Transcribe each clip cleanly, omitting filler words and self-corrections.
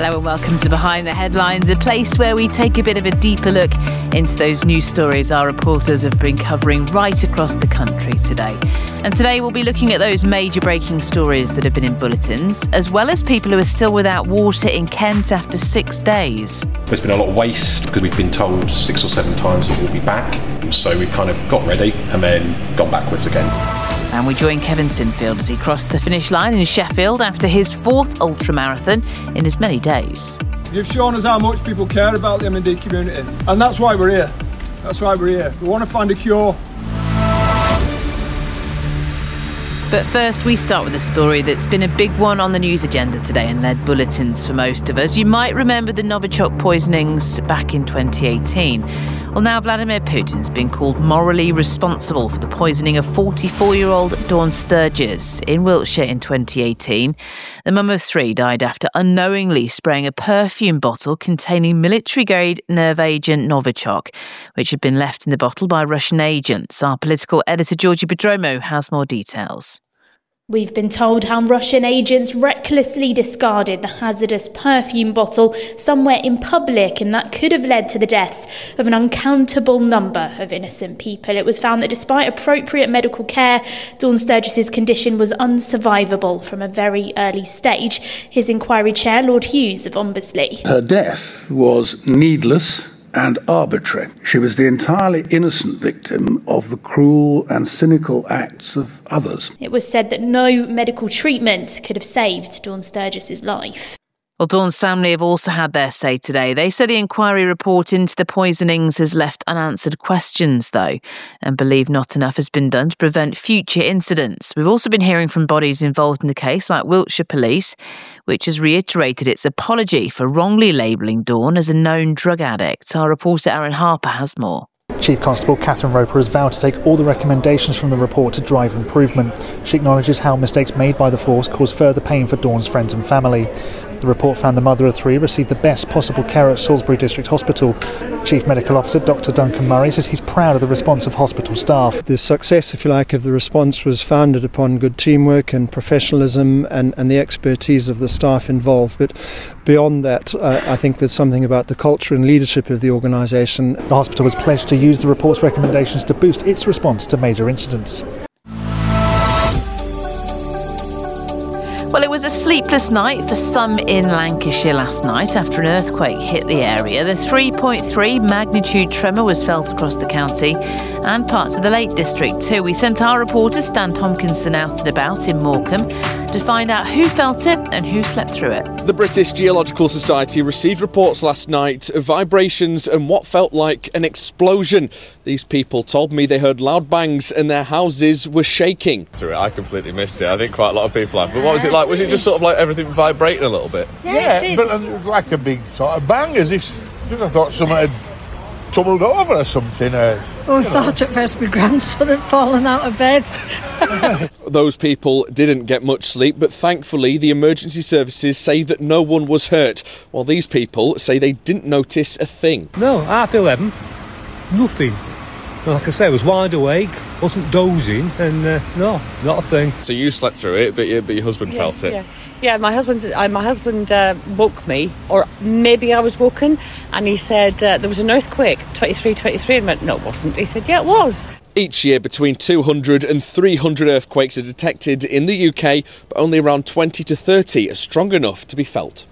Hello and welcome to Behind the Headlines, a place where we take a bit of a deeper look into those news stories our reporters have been covering right across the country today. And today we'll be looking at those major breaking stories that have been in bulletins, as well as people who are still without water in Kent after 6 days. There's been a lot of waste because we've been told 6 or 7 times that we'll be back. So we've kind of got ready and then gone backwards again. And we join Kevin Sinfield as he crossed the finish line in Sheffield after his 4th ultramarathon in as many days. You've shown us how much people care about the M&D community, and that's why we're here. That's why we're here. We want to find a cure. But first, we start with a story that's been a big one on the news agenda today and led bulletins for most of us. You might remember the Novichok poisonings back in 2018. Well, now Vladimir Putin's been called morally responsible for the poisoning of 44-year-old Dawn Sturgis in Wiltshire in 2018. The mum of 3 died after unknowingly spraying a perfume bottle containing military-grade nerve agent Novichok, which had been left in the bottle by Russian agents. Our political editor Georgie Bedromo has more details. We've been told how Russian agents recklessly discarded the hazardous perfume bottle somewhere in public, and that could have led to the deaths of an uncountable number of innocent people. It was found that despite appropriate medical care, Dawn Sturgis's condition was unsurvivable from a very early stage. His inquiry chair, Lord Hughes of Ombersley. Her death was needless and arbitrary. She was the entirely innocent victim of the cruel and cynical acts of others. It was said that no medical treatment could have saved Dawn Sturgis's life. Well, Dawn's family have also had their say today. They say the inquiry report into the poisonings has left unanswered questions, though, and believe not enough has been done to prevent future incidents. We've also been hearing from bodies involved in the case, like Wiltshire Police, which has reiterated its apology for wrongly labelling Dawn as a known drug addict. Our reporter Aaron Harper has more. Chief Constable Catherine Roper has vowed to take all the recommendations from the report to drive improvement. She acknowledges how mistakes made by the force caused further pain for Dawn's friends and family. The report found the mother of 3 received the best possible care at Salisbury District Hospital. Chief Medical Officer Dr Duncan Murray says he's proud of the response of hospital staff. The success, if you like, of the response was founded upon good teamwork and professionalism and the expertise of the staff involved. But beyond that, I think there's something about the culture and leadership of the organisation. The hospital has pledged to use the report's recommendations to boost its response to major incidents. Well, it was a sleepless night for some in Lancashire last night after an earthquake hit the area. The 3.3 magnitude tremor was felt across the county and parts of the Lake District too. We sent our reporter Stan Tompkinson out and about in Morecambe to find out who felt it and who slept through it. The British Geological Society received reports last night of vibrations and what felt like an explosion. These people told me they heard loud bangs and their houses were shaking. I completely missed it. I think quite a lot of people have. But what was it like? Was it just sort of like everything vibrating a little bit? Yeah, but it was like a big sort of bang, as if I thought someone had tumbled over or something. I thought at first my grandson had fallen out of bed. Those people didn't get much sleep, but thankfully the emergency services say that no one was hurt, while these people say they didn't notice a thing. No, at 11, nothing. Like I say, I was wide awake, wasn't dozing, and no, not a thing. So you slept through it, but your husband felt it? Yeah, my husband woke me, or maybe I was woken, and he said there was an earthquake, 23, and I went, no it wasn't. He said, yeah, it was. Each year between 200 and 300 earthquakes are detected in the UK, but only around 20 to 30 are strong enough to be felt.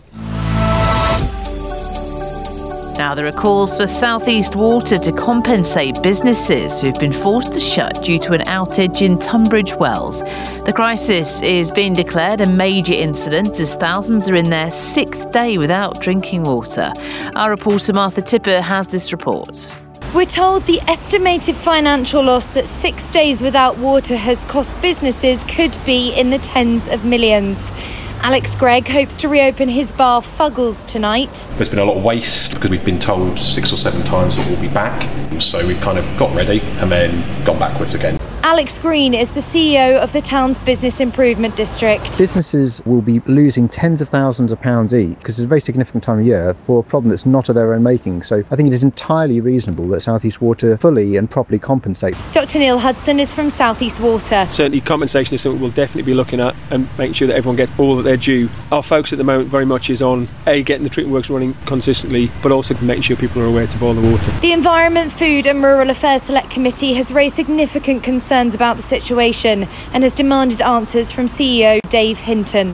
Now, there are calls for South East Water to compensate businesses who've been forced to shut due to an outage in Tunbridge Wells. The crisis is being declared a major incident as thousands are in their 6th day without drinking water. Our reporter Martha Tipper has this report. We're told the estimated financial loss that 6 days without water has cost businesses could be in the tens of millions. Alex Gregg hopes to reopen his bar Fuggles tonight. There's been a lot of waste because we've been told 6 or 7 times that we'll be back. So we've kind of got ready and then gone backwards again. Alex Green is the CEO of the town's Business Improvement District. Businesses will be losing tens of thousands of pounds each because it's a very significant time of year for a problem that's not of their own making. So I think it is entirely reasonable that South East Water fully and properly compensate. Dr Neil Hudson is from South East Water. Certainly compensation is something we'll definitely be looking at and making sure that everyone gets all that they're due. Our focus at the moment very much is on getting the treatment works running consistently, but also making sure people are aware to boil the water. The Environment, Food and Rural Affairs Select Committee has raised significant concerns about the situation and has demanded answers from CEO Dave Hinton.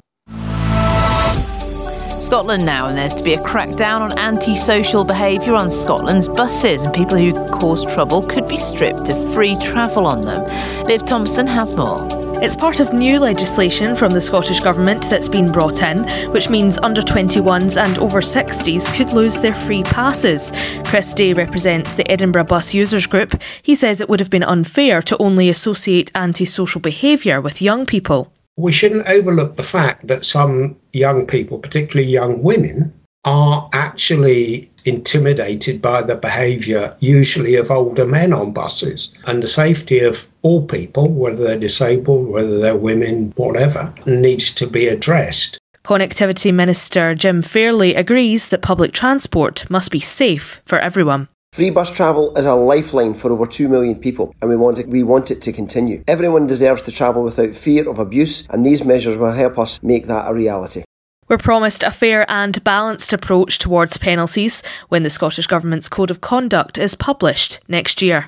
Scotland now, and there's to be a crackdown on antisocial behaviour on Scotland's buses, and people who cause trouble could be stripped of free travel on them. Liv Thompson has more. It's part of new legislation from the Scottish Government that's been brought in, which means under 21s and over 60s could lose their free passes. Chris Day represents the Edinburgh Bus Users Group. He says it would have been unfair to only associate antisocial behaviour with young people. We shouldn't overlook the fact that some young people, particularly young women, are actually intimidated by the behaviour, usually of older men on buses. And the safety of all people, whether they're disabled, whether they're women, whatever, needs to be addressed. Connectivity Minister Jim Fairley agrees that public transport must be safe for everyone. Free bus travel is a lifeline for over 2 million people, and we want it to continue. Everyone deserves to travel without fear of abuse, and these measures will help us make that a reality. We're promised a fair and balanced approach towards penalties when the Scottish Government's Code of Conduct is published next year.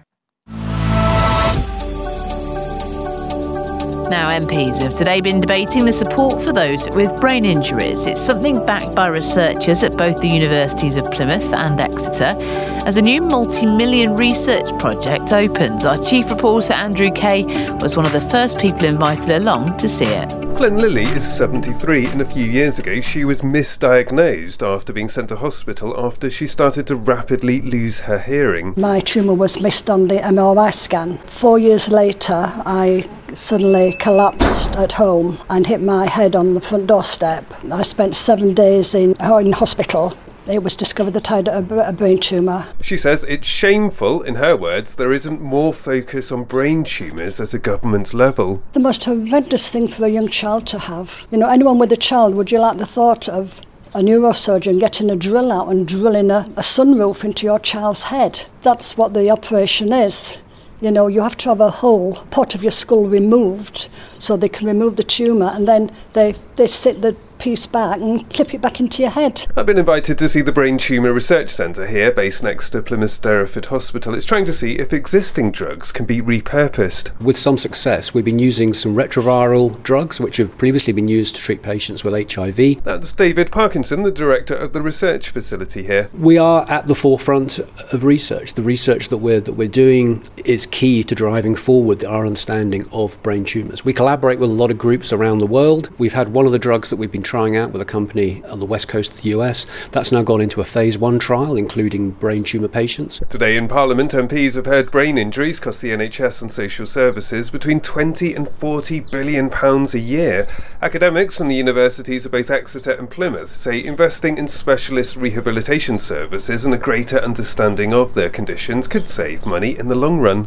Now, MPs have today been debating the support for those with brain injuries. It's something backed by researchers at both the universities of Plymouth and Exeter as a new multi-million research project opens. Our chief reporter Andrew Kay was one of the first people invited along to see it. Glenn Lilly is 73 and a few years ago she was misdiagnosed after being sent to hospital after she started to rapidly lose her hearing. My tumour was missed on the MRI scan. 4 years later I suddenly collapsed at home and hit my head on the front doorstep. I spent 7 days in hospital. It was discovered that I had a brain tumour. She says it's shameful, in her words, there isn't more focus on brain tumours at a government level. The most horrendous thing for a young child to have. You know, anyone with a child, would you like the thought of a neurosurgeon getting a drill out and drilling a sunroof into your child's head? That's what the operation is. You know, you have to have a whole part of your skull removed so they can remove the tumour, and then they sit the piece back and clip it back into your head. I've been invited to see the Brain Tumour Research Centre here, based next to Plymouth Derriford Hospital. It's trying to see if existing drugs can be repurposed. With some success, we've been using some retroviral drugs which have previously been used to treat patients with HIV. That's David Parkinson, the director of the research facility here. We are at the forefront of research. The research that we're doing is key to driving forward our understanding of brain tumours. We collaborate with a lot of groups around the world. We've had one of the drugs that we've been trying out with a company on the west coast of the US. That's now gone into a phase 1 trial, including brain tumour patients. Today in Parliament, MPs have heard brain injuries cost the NHS and social services between £20 and £40 billion a year. Academics from the universities of both Exeter and Plymouth say investing in specialist rehabilitation services and a greater understanding of their conditions could save money in the long run.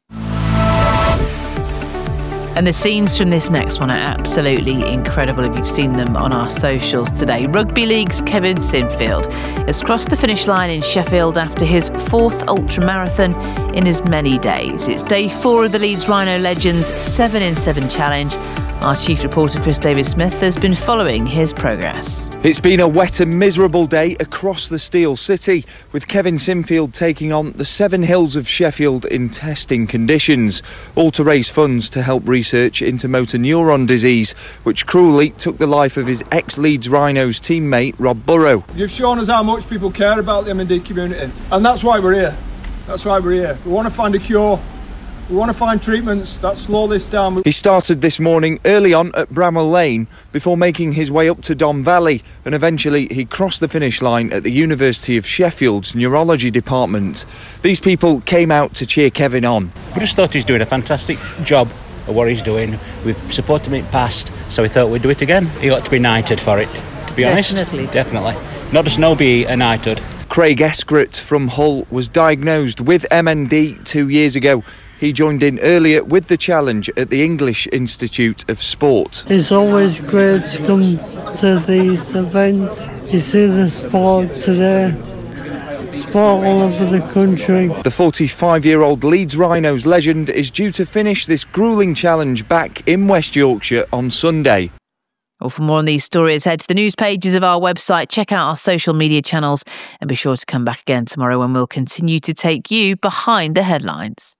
And the scenes from this next one are absolutely incredible if you've seen them on our socials today. Rugby League's Kevin Sinfield has crossed the finish line in Sheffield after his 4th ultramarathon in as many days. It's day 4 of the Leeds Rhino Legends 7 in 7 challenge. Our chief reporter Chris Davis-Smith has been following his progress. It's been a wet and miserable day across the Steel City, with Kevin Sinfield taking on the 7 hills of Sheffield in testing conditions, all to raise funds to help research into motor neuron disease, which cruelly took the life of his ex-Leeds Rhinos teammate Rob Burrow. You've shown us how much people care about the M&D community, and that's why we're here. That's why we're here. We want to find a cure. We want to find treatments that slow this down. He started this morning early on at Bramwell Lane before making his way up to Don Valley, and eventually he crossed the finish line at the University of Sheffield's neurology department. These people came out to cheer Kevin on. We just thought he's doing a fantastic job of what he's doing. We've supported him in the past, so we thought we'd do it again. He ought to be knighted for it, to be honest. Definitely. Not just no be a knighthood. Craig Escrett from Hull was diagnosed with MND 2 years ago. He joined in earlier with the challenge at the English Institute of Sport. It's always great to come to these events. You see the sport today, sport all over the country. The 45-year-old Leeds Rhinos legend is due to finish this gruelling challenge back in West Yorkshire on Sunday. Well, for more on these stories, head to the news pages of our website, check out our social media channels, and be sure to come back again tomorrow when we'll continue to take you behind the headlines.